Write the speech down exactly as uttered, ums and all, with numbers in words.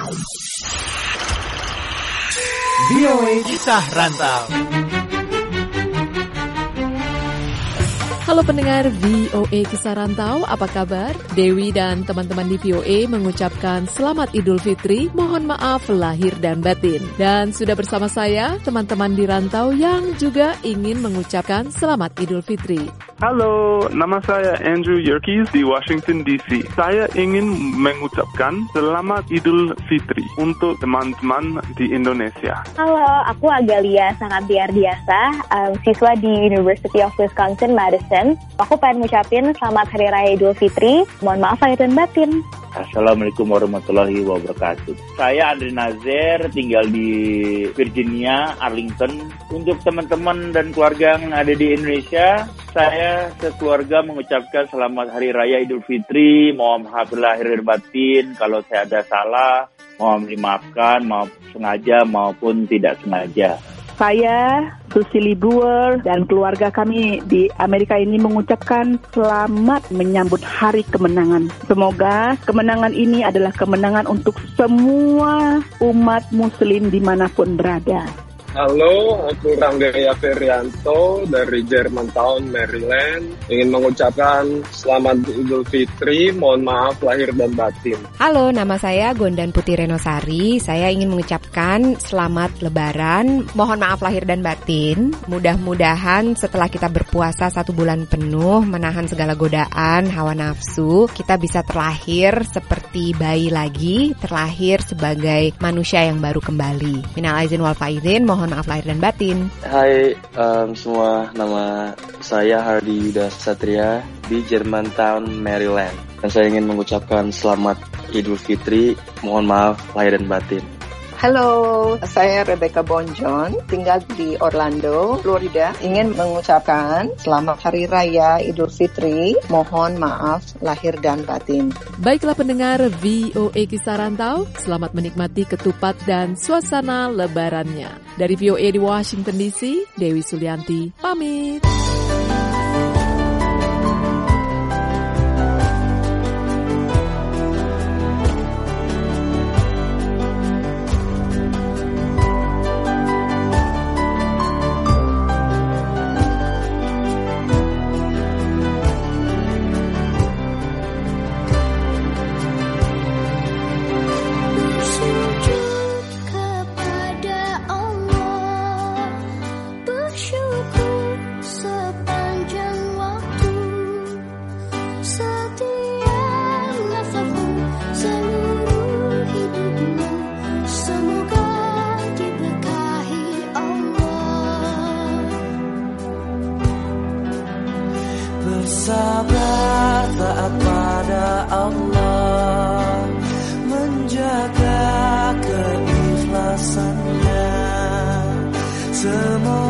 V O A Kisah Rantau. Halo pendengar V O A Kisah Rantau, apa kabar? Dewi dan teman-teman di V O A mengucapkan Selamat Idul Fitri, mohon maaf lahir dan batin. Dan sudah bersama saya, teman-teman di rantau yang juga ingin mengucapkan Selamat Idul Fitri. Halo, nama saya Andrew Yerkes di Washington D C. Saya ingin mengucapkan Selamat Idul Fitri untuk teman-teman di Indonesia. Halo, aku Agalia Sangat Biar Biasa, um, siswa di University of Wisconsin, Madison. Aku pengen ngucapin Selamat Hari Raya Idul Fitri. Mohon maaf lahir dan batin. Assalamualaikum warahmatullahi wabarakatuh. Saya Andre Nazer, tinggal di Virginia, Arlington. Untuk teman-teman dan keluarga yang ada di Indonesia, saya sekeluarga mengucapkan Selamat Hari Raya Idul Fitri. Mohon maaf lahir dan batin kalau saya ada salah. Mohon dimaafkan, maaf sengaja maupun tidak sengaja. Saya, Susili Brewer, dan keluarga kami di Amerika ini mengucapkan selamat menyambut hari kemenangan. Semoga kemenangan ini adalah kemenangan untuk semua umat muslim dimanapun berada. Halo, aku Ranggaya Ferianto dari Germantown, Maryland. Ingin mengucapkan Selamat Idul Fitri, mohon maaf lahir dan batin. Halo, nama saya Gondan Putih Renosari. Saya ingin mengucapkan Selamat Lebaran, mohon maaf lahir dan batin. Mudah-mudahan setelah kita berpuasa satu bulan penuh, menahan segala godaan, hawa nafsu, kita bisa terlahir seperti bayi lagi, terlahir sebagai manusia yang baru kembali. Minal aizin wal faizin, mohon maaf lahir dan batin. Hai um, semua, nama saya Hardy Yuda Satria di Germantown, Maryland. Dan saya ingin mengucapkan Selamat Idul Fitri, mohon maaf lahir dan batin. Halo, saya Rebecca Bonjon, tinggal di Orlando, Florida. Ingin mengucapkan Selamat Hari Raya Idul Fitri, mohon maaf lahir dan batin. Baiklah pendengar V O A Kisah Rantau, selamat menikmati ketupat dan suasana lebarannya. Dari V O A di Washington D C, Dewi Sulianti pamit. Bersabar taat pada Allah, menjaga keikhlasannya. Semua